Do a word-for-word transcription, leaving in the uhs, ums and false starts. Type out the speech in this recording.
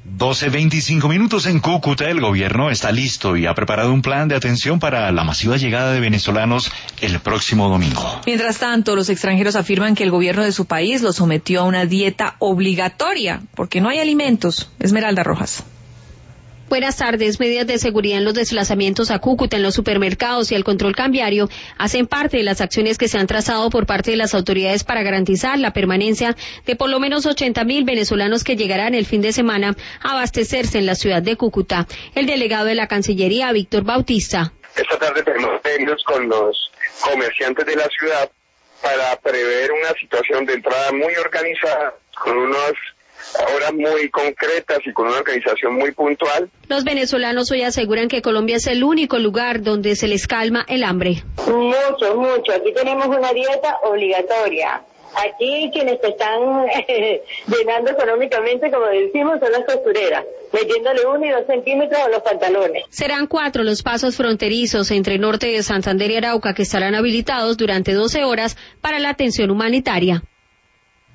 doce veinticinco minutos en Cúcuta. El gobierno está listo y ha preparado un plan de atención para la masiva llegada de venezolanos el próximo domingo. Mientras tanto, los extranjeros afirman que el gobierno de su país los sometió a una dieta obligatoria porque no hay alimentos. Esmeralda Rojas. Buenas tardes. Medidas de seguridad en los desplazamientos a Cúcuta, en los supermercados y el control cambiario hacen parte de las acciones que se han trazado por parte de las autoridades para garantizar la permanencia de por lo menos ochenta mil venezolanos que llegarán el fin de semana a abastecerse en la ciudad de Cúcuta. El delegado de la Cancillería, Víctor Bautista. Esta tarde tenemos reuniones con los comerciantes de la ciudad para prever una situación de entrada muy organizada, con unos horas muy concretas y con una organización muy puntual. Los venezolanos hoy aseguran que Colombia es el único lugar donde se les calma el hambre. Mucho, mucho. Aquí tenemos una dieta obligatoria. Aquí quienes te están eh, llenando económicamente, como decimos, son las costureras, metiéndole uno y dos centímetros a los pantalones. Serán cuatro los pasos fronterizos entre norte de Santander y Arauca que estarán habilitados durante doce horas para la atención humanitaria.